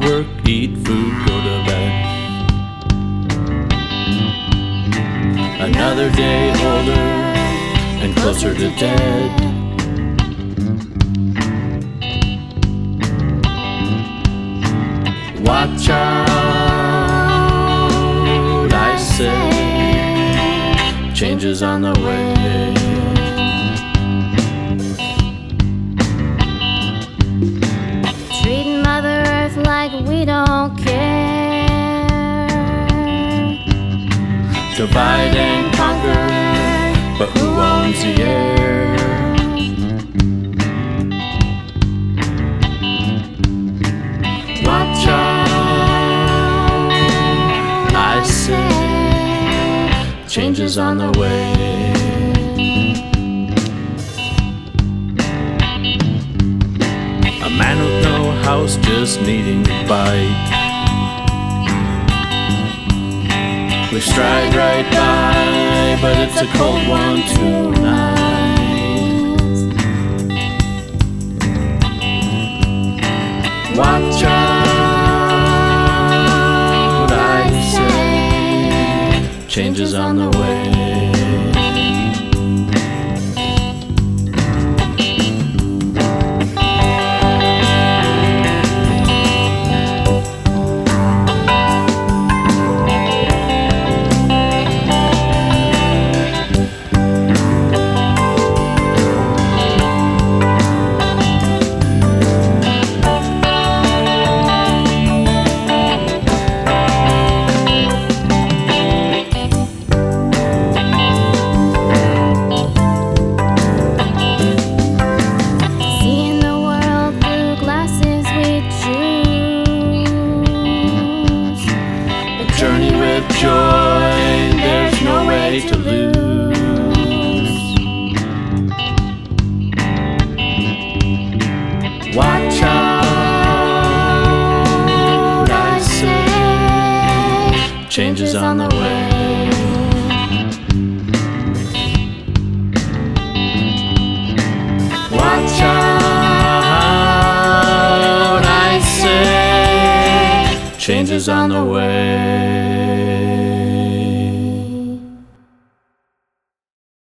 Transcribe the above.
work, eat food, go to bed. Another day older and closer to dead. Watch out, I say, change is on the way. Treating Mother Earth like we don't care. Divide and conquer, but who owns the air? Watch out, I say, change is on the way. A man with no house just needing a bite. We stride right by, but it's a cold one tonight. Watch out, I say, change is on the way. Journey with joy, there's no way to lose. Watch out, I say, change is on the way. Watch out, I say, change is on the way.